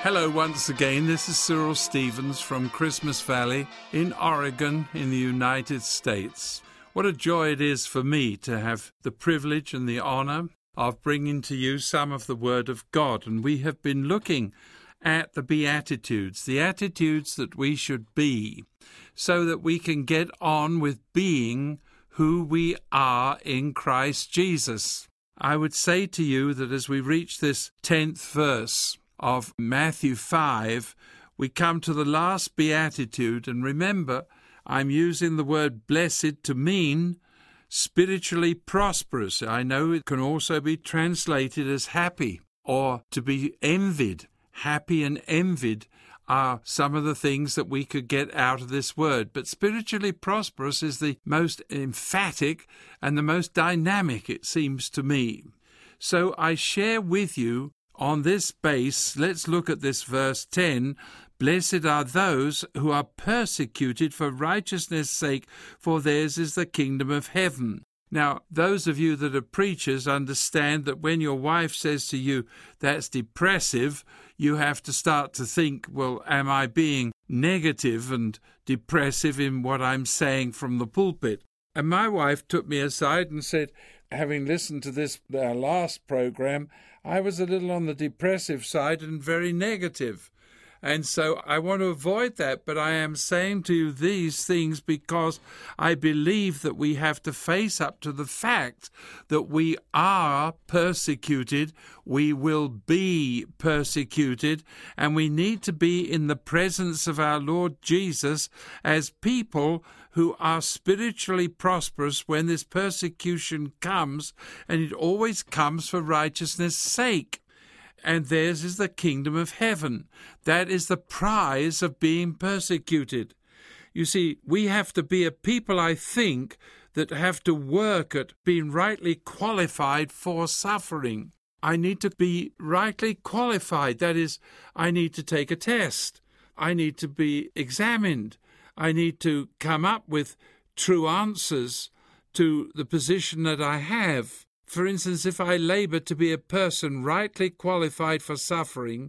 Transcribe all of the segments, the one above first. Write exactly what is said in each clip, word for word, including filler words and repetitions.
Hello once again, this is Cyril Stevens from Christmas Valley in Oregon in the United States. What a joy it is for me to have the privilege and the honor of bringing to you some of the Word of God. And we have been looking at the Beatitudes, the attitudes that we should be, so that we can get on with being who we are in Christ Jesus. I would say to you that as we reach this tenth verse of Matthew five, we come to the last beatitude, and remember, I'm using the word blessed to mean spiritually prosperous. I know it can also be translated as happy or to be envied. Happy and envied are some of the things that we could get out of this word, but spiritually prosperous is the most emphatic and the most dynamic, it seems to me. So I share with you on this base, let's look at this verse ten. Blessed are those who are persecuted for righteousness' sake, for theirs is the kingdom of heaven. Now, those of you that are preachers understand that when your wife says to you, that's depressive, you have to start to think, well, am I being negative and depressive in what I'm saying from the pulpit? And my wife took me aside and said, having listened to this, our last program, I was a little on the depressive side and very negative. And so I want to avoid that, but I am saying to you these things because I believe that we have to face up to the fact that we are persecuted, we will be persecuted, and we need to be in the presence of our Lord Jesus as people who are spiritually prosperous when this persecution comes, and it always comes for righteousness' sake. And theirs is the kingdom of heaven. That is the prize of being persecuted. You see, we have to be a people, I think, that have to work at being rightly qualified for suffering. I need to be rightly qualified. That is, I need to take a test. I need to be examined. I need to come up with true answers to the position that I have. For instance, if I labor to be a person rightly qualified for suffering,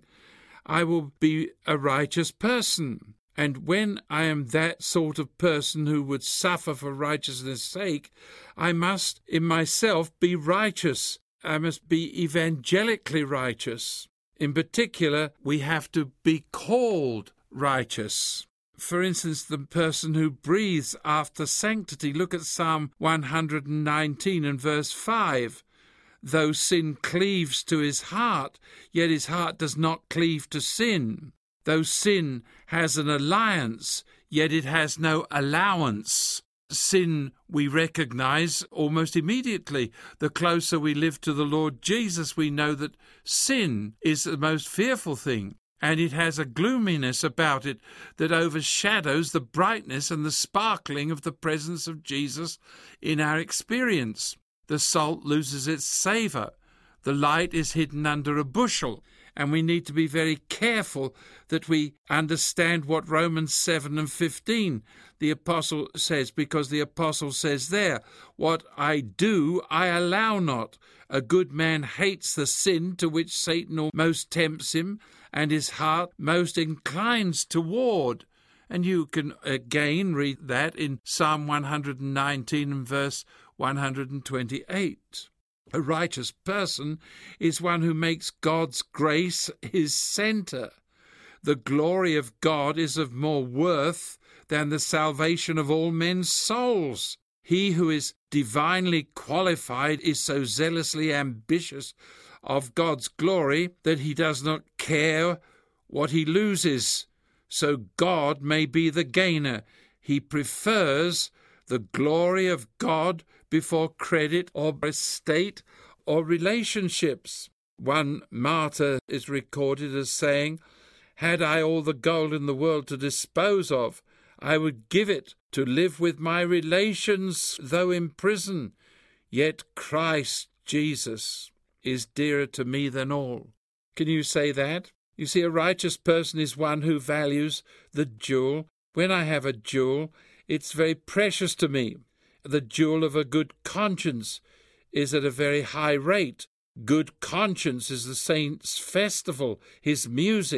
I will be a righteous person. And when I am that sort of person who would suffer for righteousness' sake, I must in myself be righteous. I must be evangelically righteous. In particular, we have to be called righteous. For instance, the person who breathes after sanctity. Look at Psalm one hundred nineteen and verse five. Though sin cleaves to his heart, yet his heart does not cleave to sin. Though sin has an alliance, yet it has no allowance. Sin we recognize almost immediately. The closer we live to the Lord Jesus, we know that sin is the most fearful thing. And it has a gloominess about it that overshadows the brightness and the sparkling of the presence of Jesus in our experience. The salt loses its savour. The light is hidden under a bushel. And we need to be very careful that we understand what Romans seven and fifteen, the apostle says, because the apostle says there, what I do, I allow not. A good man hates the sin to which Satan most tempts him, and his heart most inclines toward. And you can again read that in Psalm one hundred nineteen and verse one hundred twenty-eight. A righteous person is one who makes God's grace his centre. The glory of God is of more worth than the salvation of all men's souls. He who is divinely qualified is so zealously ambitious of God's glory that he does not care what he loses, so God may be the gainer. He prefers the glory of God before credit or estate or relationships. One martyr is recorded as saying, "Had I all the gold in the world to dispose of, I would give it to live with my relations, though in prison. Yet Christ Jesus is dearer to me than all." Can you say that? You see, a righteous person is one who values the jewel. When I have a jewel, it's very precious to me. The jewel of a good conscience is at a very high rate. Good conscience is the saint's festival, his music.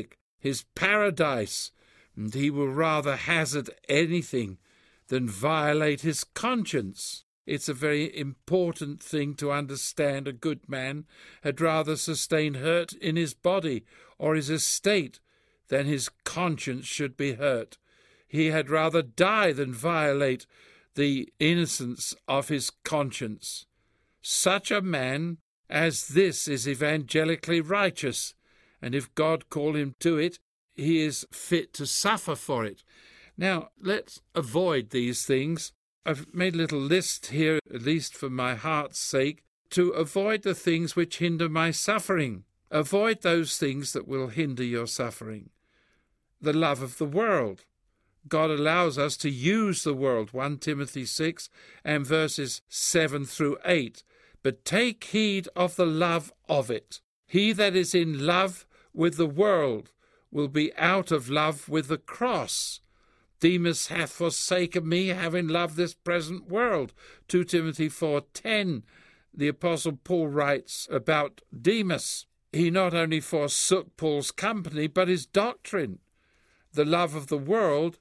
his paradise, and he will rather hazard anything than violate his conscience. It's a very important thing to understand. A good man had rather sustain hurt in his body or his estate than his conscience should be hurt. He had rather die than violate the innocence of his conscience. Such a man as this is evangelically righteous, and if God call him to it, he is fit to suffer for it. Now, let's avoid these things. I've made a little list here, at least for my heart's sake, to avoid the things which hinder my suffering. Avoid those things that will hinder your suffering. The love of the world. God allows us to use the world, First Timothy six and verses seven through eight. But take heed of the love of it. He that is in love with the world will be out of love with the cross. Demas hath forsaken me, having loved this present world. Second Timothy four ten. The Apostle Paul writes about Demas. He not only forsook Paul's company, but his doctrine. The love of the world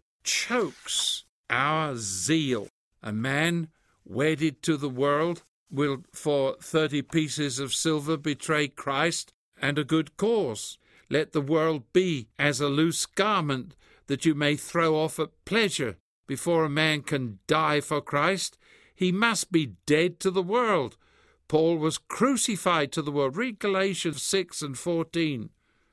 chokes our zeal. A man wedded to the world will for thirty pieces of silver betray Christ and a good cause. Let the world be as a loose garment that you may throw off at pleasure. Before a man can die for Christ, he must be dead to the world. Paul was crucified to the world. Read Galatians six and fourteen.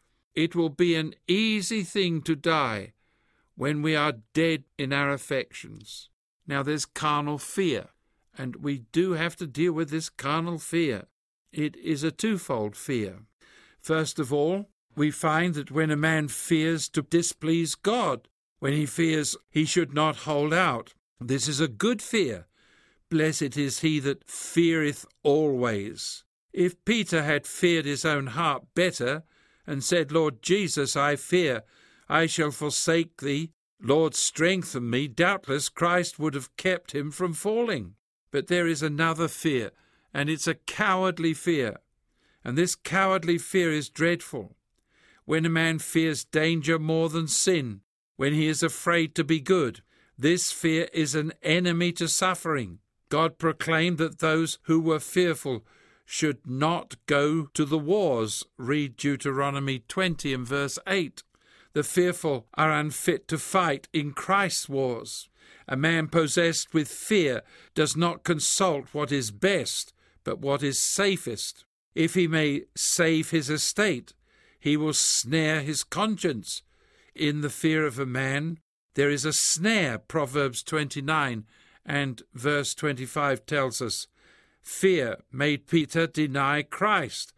It will be an easy thing to die when we are dead in our affections. Now there's carnal fear, and we do have to deal with this carnal fear. It is a twofold fear. First of all, we find that when a man fears to displease God, when he fears he should not hold out, this is a good fear. Blessed is he that feareth always. If Peter had feared his own heart better, and said, Lord Jesus, I fear, I shall forsake thee, Lord, strengthen me, doubtless Christ would have kept him from falling. But there is another fear, and it's a cowardly fear. And this cowardly fear is dreadful. When a man fears danger more than sin, when he is afraid to be good, this fear is an enemy to suffering. God proclaimed that those who were fearful should not go to the wars. Read Deuteronomy twenty and verse eight. The fearful are unfit to fight in Christ's wars. A man possessed with fear does not consult what is best, but what is safest. If he may save his estate, he will snare his conscience. In the fear of a man there is a snare, Proverbs twenty-nine and verse twenty-five tells us. Fear made Peter deny Christ,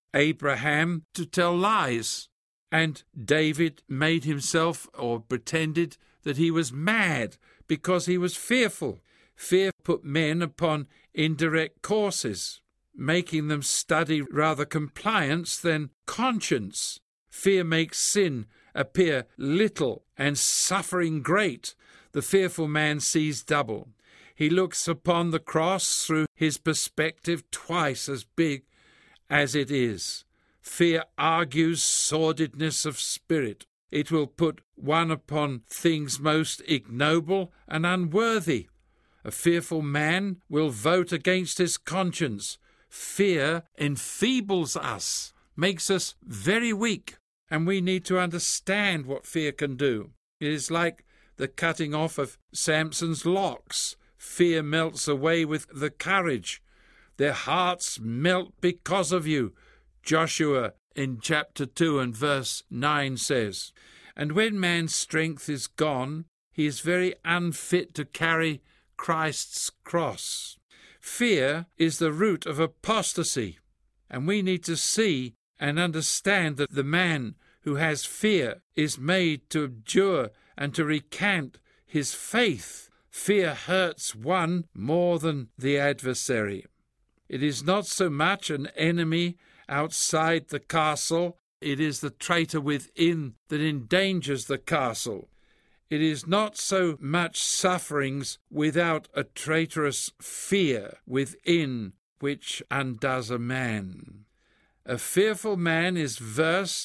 Abraham to tell lies, and David made himself or pretended that he was mad because he was fearful. Fear put men upon indirect courses, making them study rather compliance than conscience. Fear makes sin appear little and suffering great. The fearful man sees double. He looks upon the cross through his perspective twice as big as it is. Fear argues sordidness of spirit. It will put one upon things most ignoble and unworthy. A fearful man will vote against his conscience. Fear enfeebles us, makes us very weak, and we need to understand what fear can do. It is like the cutting off of Samson's locks. Fear melts away with the courage. Their hearts melt because of you, Joshua in chapter two and verse nine says. And when man's strength is gone, he is very unfit to carry Christ's cross. Fear is the root of apostasy, and we need to see and understand that the man who has fear is made to abjure and to recant his faith. Fear hurts one more than the adversary. It is not so much an enemy outside the castle, it is the traitor within that endangers the castle. It is not so much sufferings without a traitorous fear within which undoes a man. A fearful man is versed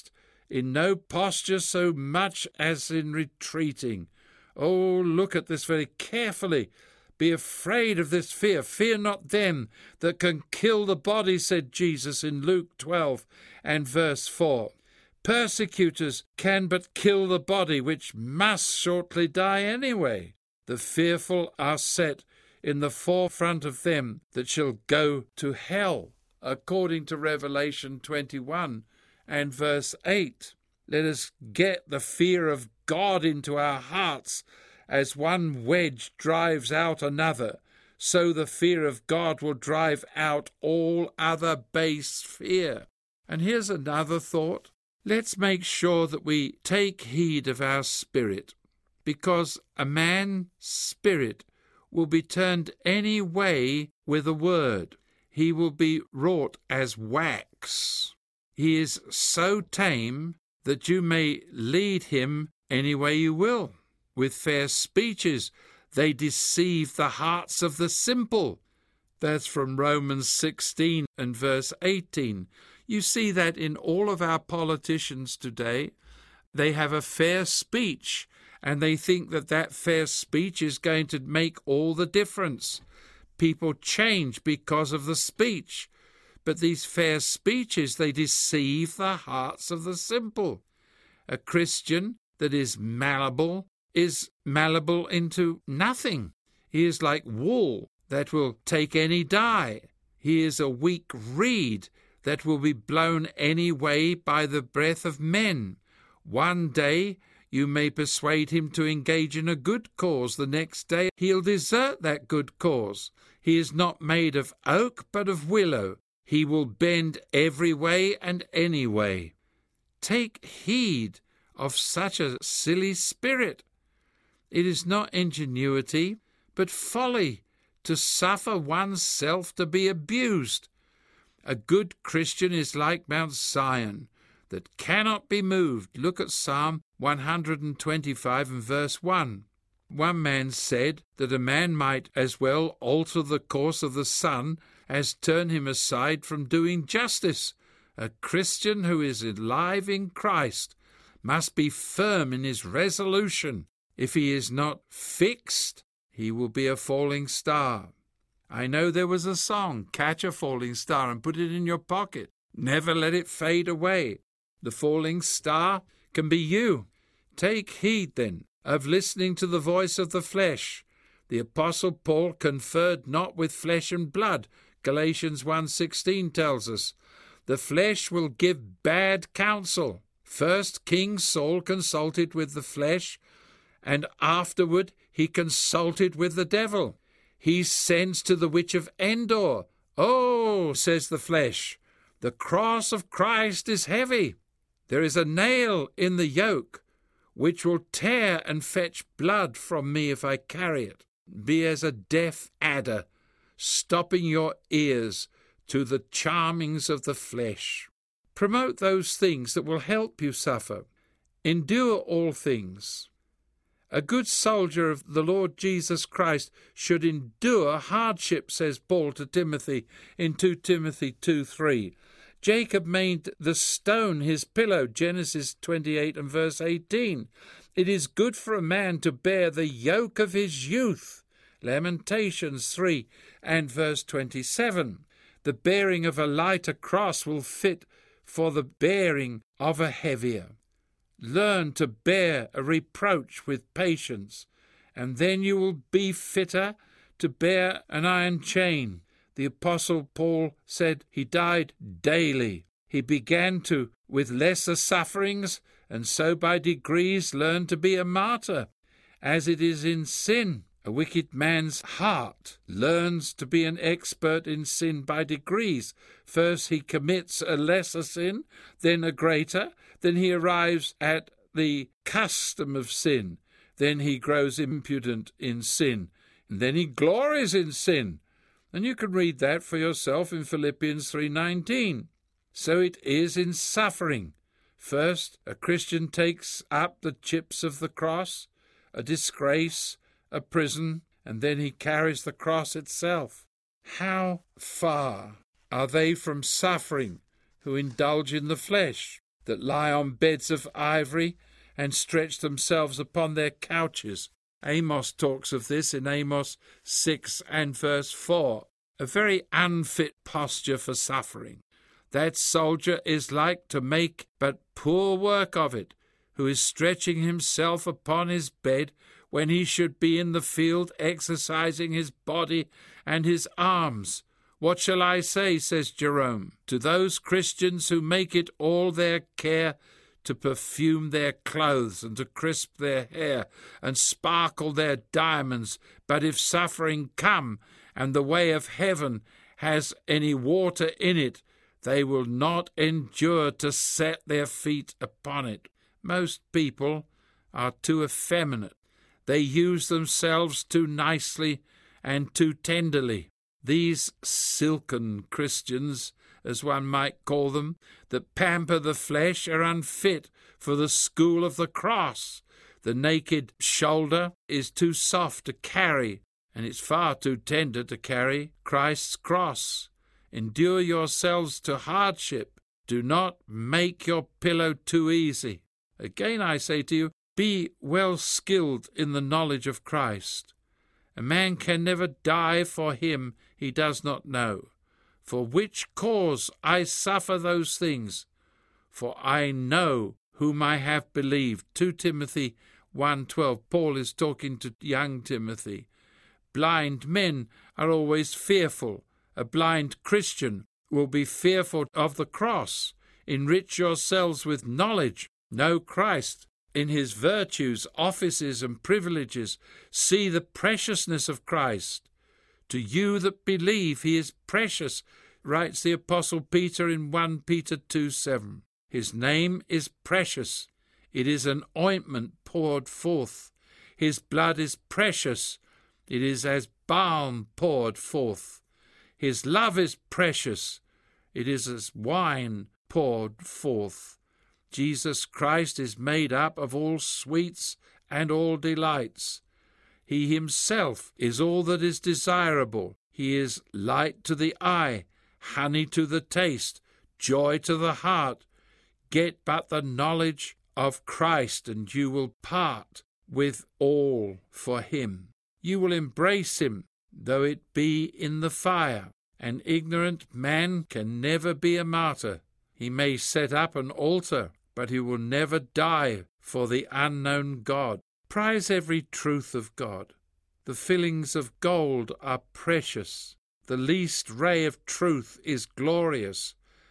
in no posture so much as in retreating. Oh, look at this very carefully. Be afraid of this fear. Fear not them that can kill the body, said Jesus in Luke twelve and verse four. Persecutors can but kill the body, which must shortly die anyway. The fearful are set in the forefront of them that shall go to hell, according to Revelation twenty-one and verse eight. Let us get the fear of God into our hearts. As one wedge drives out another, so the fear of God will drive out all other base fear. And here's another thought. Let's make sure that we take heed of our spirit, because a man's spirit will be turned any way with a word. He will be wrought as wax. He is so tame that you may lead him any way you will. With fair speeches they deceive the hearts of the simple. That's from Romans sixteen and verse eighteen. You see that in all of our politicians today. They have a fair speech, and they think that that fair speech is going to make all the difference. People change because of the speech. But these fair speeches, they deceive the hearts of the simple. A Christian that is malleable is malleable into nothing. He is like wool that will take any dye. He is a weak reed that will be blown any way by the breath of men. One day you may persuade him to engage in a good cause. The next day he'll desert that good cause. He is not made of oak, but of willow. He will bend every way and any way. Take heed of such a silly spirit. It is not ingenuity, but folly to suffer oneself to be abused. A good Christian is like Mount Zion, that cannot be moved. Look at Psalm one hundred twenty-five and verse one. One man said that a man might as well alter the course of the sun as turn him aside from doing justice. A Christian who is alive in Christ must be firm in his resolution. If he is not fixed, he will be a falling star. I know there was a song, catch a falling star and put it in your pocket. Never let it fade away. The falling star can be you. Take heed, then, of listening to the voice of the flesh. The Apostle Paul conferred not with flesh and blood. Galatians one sixteen tells us. The flesh will give bad counsel. First, King Saul consulted with the flesh, and afterward he consulted with the devil. He sends to the witch of Endor. Oh, says the flesh, the cross of Christ is heavy. There is a nail in the yoke, which will tear and fetch blood from me if I carry it. Be as a deaf adder, stopping your ears to the charmings of the flesh. Promote those things that will help you suffer. Endure all things. A good soldier of the Lord Jesus Christ should endure hardship, says Paul to Timothy in Second Timothy two three. Jacob made the stone his pillow, Genesis twenty-eight and verse eighteen. It is good for a man to bear the yoke of his youth, Lamentations three and verse twenty-seven. The bearing of a lighter cross will fit for the bearing of a heavier. Learn to bear a reproach with patience, and then you will be fitter to bear an iron chain. The Apostle Paul said he died daily. He began to with lesser sufferings, and so by degrees learned to be a martyr. As it is in sin, a wicked man's heart learns to be an expert in sin by degrees. First he commits a lesser sin, then a greater, then he arrives at the custom of sin, then he grows impudent in sin, and then he glories in sin. And you can read that for yourself in Philippians three nineteen. So it is in suffering. First, a Christian takes up the chips of the cross, a disgrace, a prison, and then he carries the cross itself. How far are they from suffering who indulge in the flesh? that lie on beds of ivory and stretch themselves upon their couches. Amos talks of this in Amos six and verse four. A very unfit posture for suffering. That soldier is like to make but poor work of it, who is stretching himself upon his bed when he should be in the field exercising his body and his arms. What shall I say, says Jerome, to those Christians who make it all their care to perfume their clothes and to crisp their hair and sparkle their diamonds, but if suffering come and the way of heaven has any water in it, they will not endure to set their feet upon it. Most people are too effeminate. They use themselves too nicely and too tenderly. These silken Christians, as one might call them, that pamper the flesh are unfit for the school of the cross. The naked shoulder is too soft to carry, and it's far too tender to carry Christ's cross. Endure yourselves to hardship. Do not make your pillow too easy. Again I say to you, be well skilled in the knowledge of Christ. A man can never die for him he does not know. For which cause I suffer those things, for I know whom I have believed. Second Timothy one twelve. Paul is talking to young Timothy. Blind men are always fearful. A blind Christian will be fearful of the cross. Enrich yourselves with knowledge. Know Christ in his virtues, offices, and privileges. See the preciousness of Christ. To you that believe, he is precious, writes the Apostle Peter in First Peter two seven. His name is precious. It is an ointment poured forth. His blood is precious. It is as balm poured forth. His love is precious. It is as wine poured forth. Jesus Christ is made up of all sweets and all delights. He himself is all that is desirable. He is light to the eye, honey to the taste, joy to the heart. Get but the knowledge of Christ, and you will part with all for him. You will embrace him, though it be in the fire. An ignorant man can never be a martyr. He may set up an altar, but he will never die for the unknown God. Prize every truth of God. The fillings of gold are precious. The least ray of truth is glorious.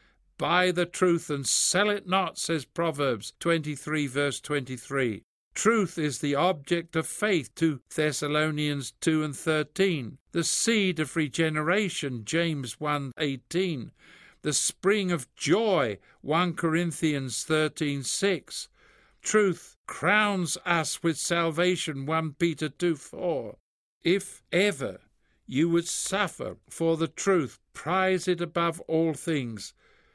Buy the truth and sell it not, says Proverbs twenty-three, verse twenty-three. Truth is the object of faith, Second Thessalonians two and thirteen. The seed of regeneration, James one eighteen. The spring of joy, First Corinthians thirteen six. Truth crowns us with salvation, First Peter two four. If ever you would suffer for the truth, prize it above all things.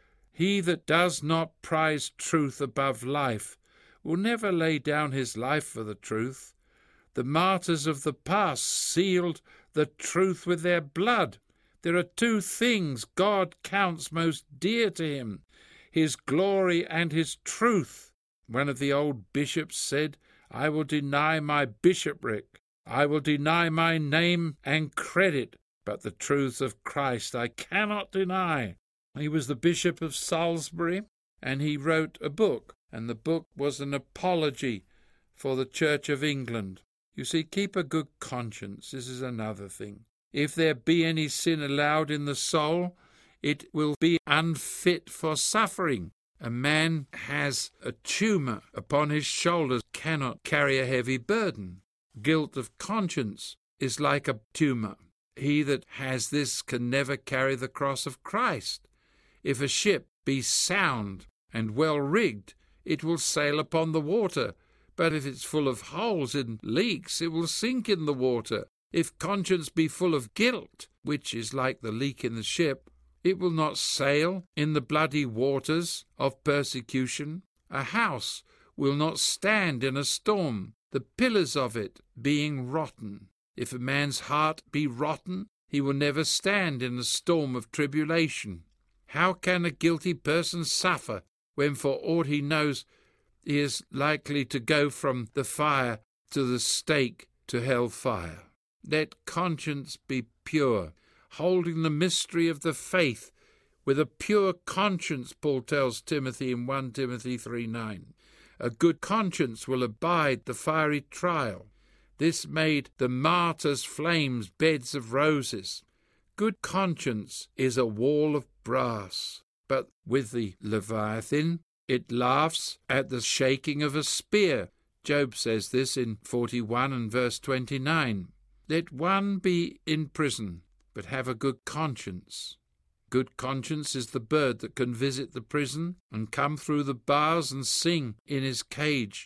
He that does not prize truth above life will never lay down his life for the truth. The martyrs of the past sealed the truth with their blood. There are two things God counts most dear to him, his glory and his truth. One of the old bishops said, I will deny my bishopric. I will deny my name and credit, but the truth of Christ I cannot deny. He was the Bishop of Salisbury, and he wrote a book, and the book was an apology for the Church of England. You see, keep a good conscience. This is another thing. If there be any sin allowed in the soul, it will be unfit for suffering. A man has a tumour upon his shoulders, cannot carry a heavy burden. Guilt of conscience is like a tumour. He that has this can never carry the cross of Christ. If a ship be sound and well rigged, it will sail upon the water, but if it's full of holes and leaks, it will sink in the water. If conscience be full of guilt, which is like the leak in the ship, it will not sail in the bloody waters of persecution. A house will not stand in a storm, the pillars of it being rotten. If a man's heart be rotten, he will never stand in a storm of tribulation. How can a guilty person suffer when for aught he knows he is likely to go from the fire to the stake to hell fire. Let conscience be pure, holding the mystery of the faith with a pure conscience, Paul tells Timothy in First Timothy three nine. A good conscience will abide the fiery trial. This made the martyr's flames beds of roses. Good conscience is a wall of brass, but with the Leviathan it laughs at the shaking of a spear. Job says this in forty-one and verse twenty-nine. Let one be in prison, but have a good conscience. Good conscience is the bird that can visit the prison and come through the bars and sing in his cage.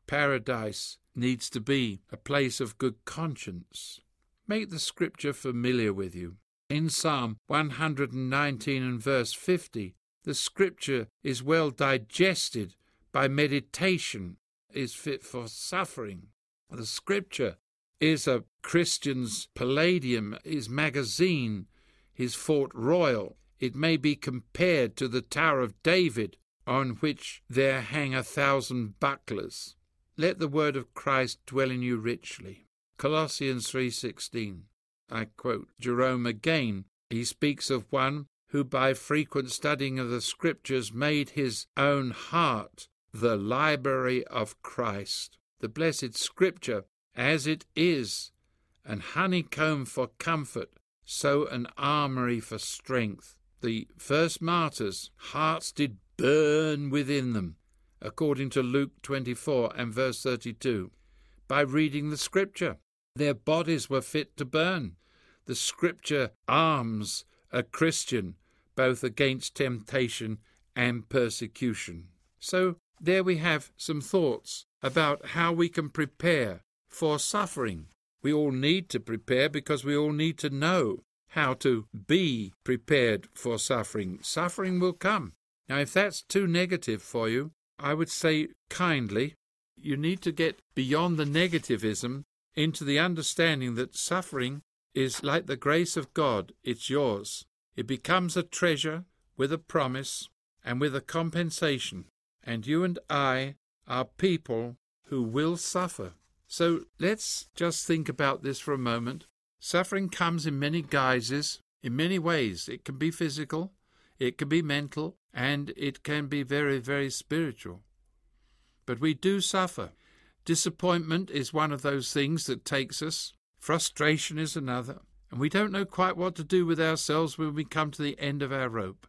Paradise needs to be a place of good conscience. Make the scripture familiar with you. In Psalm one hundred nineteen and verse fifty, the scripture is well digested by meditation, is fit for suffering. The scripture is a Christian's palladium, his magazine, his fort royal. It may be compared to the Tower of David, on which there hang a thousand bucklers. Let the word of Christ dwell in you richly. Colossians three sixteen. I quote Jerome again. He speaks of one who by frequent studying of the Scriptures made his own heart the library of Christ. The blessed Scripture, as it is, an honeycomb for comfort, so an armoury for strength. The first martyrs' hearts did burn within them, according to Luke twenty-four and verse thirty-two, by reading the Scripture. Their bodies were fit to burn. The Scripture arms a Christian both against temptation and persecution. So there we have some thoughts about how we can prepare for suffering. We all need to prepare because we all need to know how to be prepared for suffering. Suffering will come. Now, if that's too negative for you, I would say kindly, you need to get beyond the negativism into the understanding that suffering is like the grace of God. It's yours. It becomes a treasure with a promise and with a compensation. And you and I are people who will suffer. So let's just think about this for a moment. Suffering comes in many guises, in many ways. It can be physical, it can be mental, and it can be very, very spiritual. But we do suffer. Disappointment is one of those things that takes us. Frustration is another. And we don't know quite what to do with ourselves when we come to the end of our rope.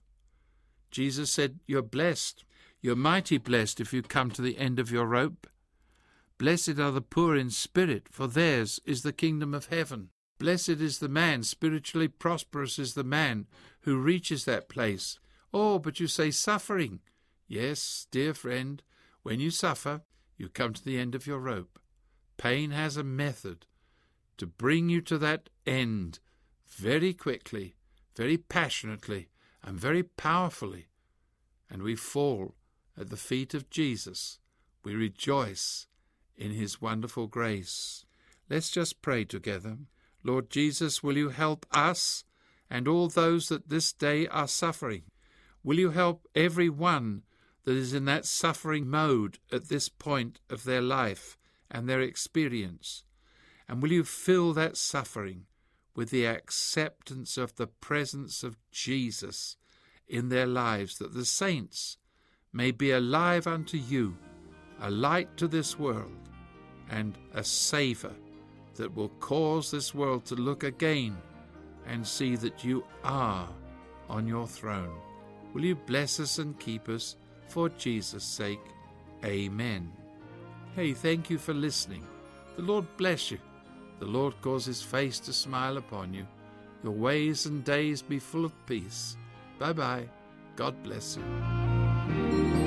Jesus said, you're blessed. You're mighty blessed if you come to the end of your rope. Blessed are the poor in spirit, for theirs is the kingdom of heaven. Blessed is the man, spiritually prosperous is the man who reaches that place. Oh, but you say suffering. Yes, dear friend, when you suffer, you come to the end of your rope. Pain has a method to bring you to that end very quickly, very passionately, and very powerfully. And we fall at the feet of Jesus. We rejoice in his wonderful grace. Let's just pray together. Lord Jesus, will you help us and all those that this day are suffering? Will you help every one that is in that suffering mode at this point of their life and their experience? And will you fill that suffering with the acceptance of the presence of Jesus in their lives, that the saints may be alive unto you, a light to this world, and a Saviour that will cause this world to look again and see that you are on your throne. Will you bless us and keep us for Jesus' sake? Amen. Hey, thank you for listening. The Lord bless you. The Lord cause his face to smile upon you. Your ways and days be full of peace. Bye-bye. God bless you.